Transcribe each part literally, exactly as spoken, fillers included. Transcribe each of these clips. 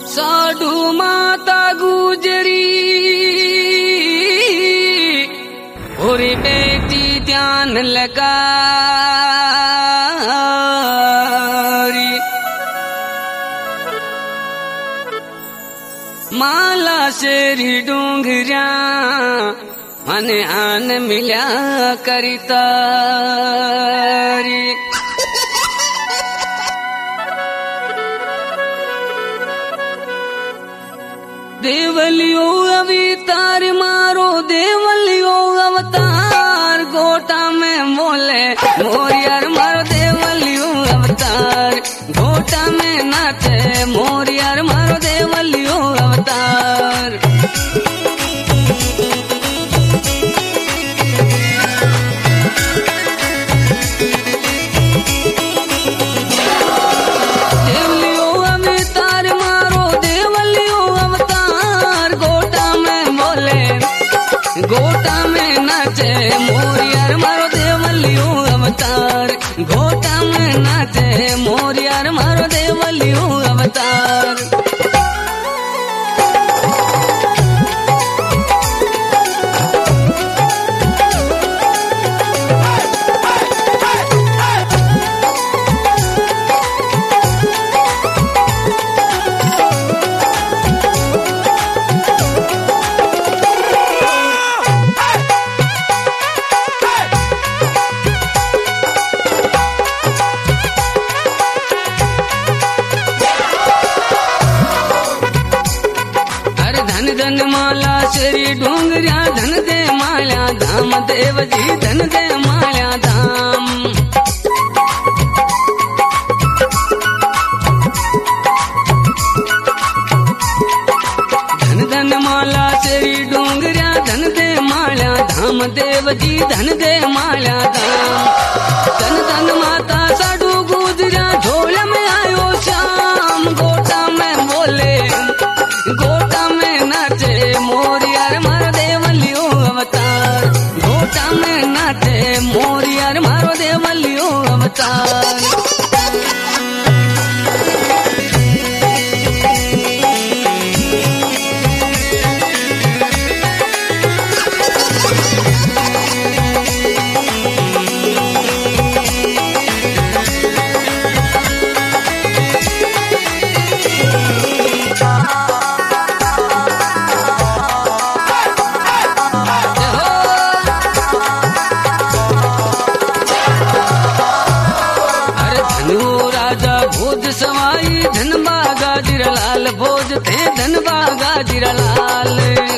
साधु माता गुजरी और बेटी ध्यान लगा माला शेरी डूंगरिया मन आन मिल्या करितारी देवलियो अवतार मारो देवलियो अवतार गोटा में मोले मोरियर मारो देवलियो अवतार गोटा में नाचे मोरियर मारो देवलियो अवतार देवलियो अवतार मारो देवलियो अवतार गोटा में मोले गोटा में नाचे मोरियर मारो देवलियो अवतार गोटा में नाचे मोरियर मारो देवलियो अवतार धन माला श्री डूंगरिया धन दे माल्या धाम देव जी धन दे माल्या धाम धन धन माला श्री डूंगरिया धन दे माल्या धाम देव जी धन दे माल्या धाम धन धन माता साधु गुजरिया झोल में आयो श्याम गोटा में बोले गोटा में नाचे मोरियर मारो देवलियो अवतार गोटा में नाचे मोरियर मारो देवलियो अवतार भोज सवाई धन बागा जिरलाल भोज थे धन बागा जिरलाल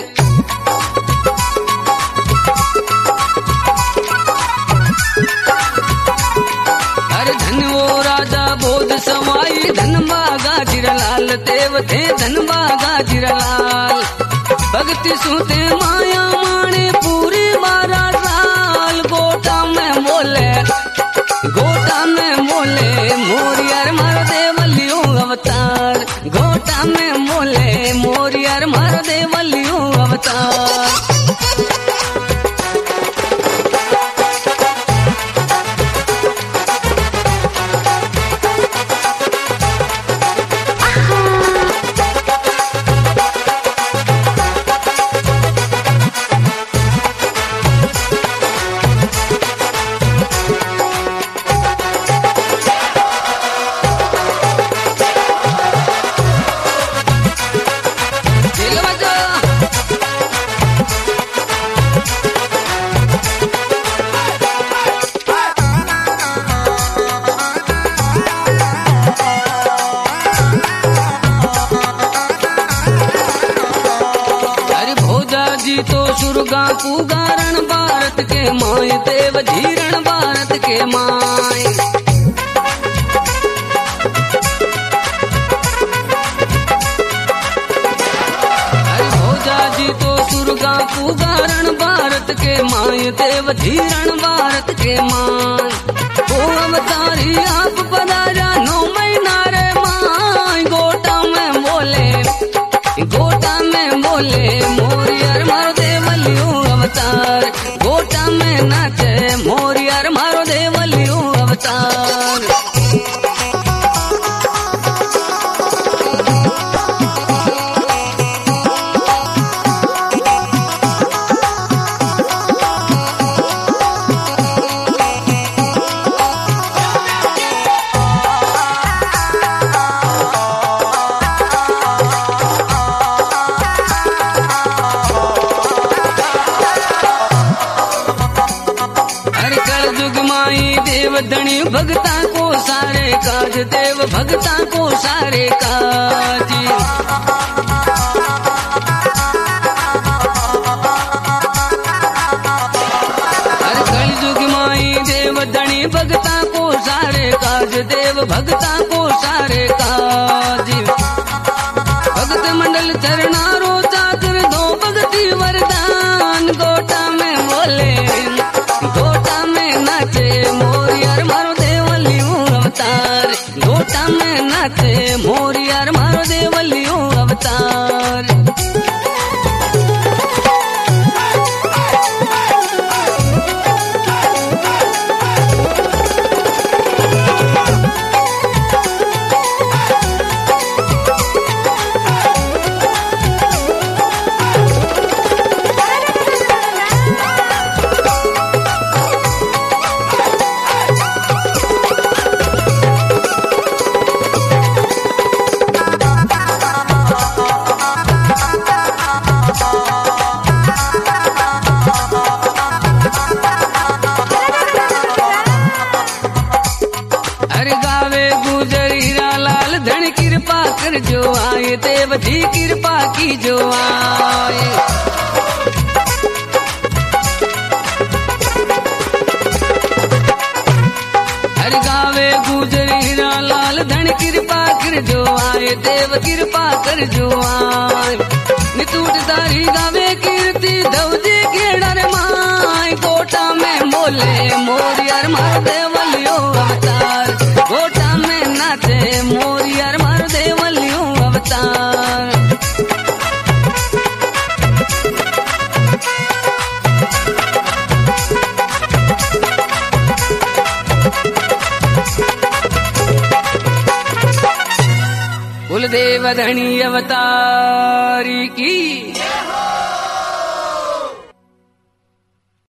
अरे धन वो राजा भोज सवाई धन बागा जिरलाल देव थे धन बागा जिरलाल भक्ति सुते माया माने पूरी बारा लाल गोटा में बोले गोटा में मोले मोरियर मारो देवलियो अवतार गोटा में मोले मोरियर मारो देवलियो अवतार तो सुरगा पुगारण भारत के माय देव धीरण भारत के माय अरे भोजा जी तो सुरगा पुगारण भारत के माय देव धीरण भारत के माय ओ अवतारी आप पधारा नौ महीना रे माय गोटा में बोले गोटा में बोले मोरियर मारो देवलियो अवतार गोटा में नाचे मोरियर मारो देवलियो अवतार सारे काज, देव भगता को सारे काज। हर कलयुग माई देव धनी भगता को सारे काज, देव भगता को सारे काज। भगत मंडल चरणारो चाकर दो भगती वरदान, गोटा में बोले गोटा में नाचे मोरियार मारो देवलियो अवतार, गोटा में नाचे मोरियार मारो देवलियो अवतार। धन कृपा कर जो आए, देव जी कृपा की जो आए। हर गावे गुजर हीरा लाल, धन कृपा कर जो आए, देव कृपा कर जो आए। नितूट दारी गावे कीर्ति दौजी केड़र माय, गोटा में मोले मोरियार मार देवलियो अवतार, गोटा में नाचे मोरियार मार देवलियो अवतार। कुलदेव धनी अवतारी की।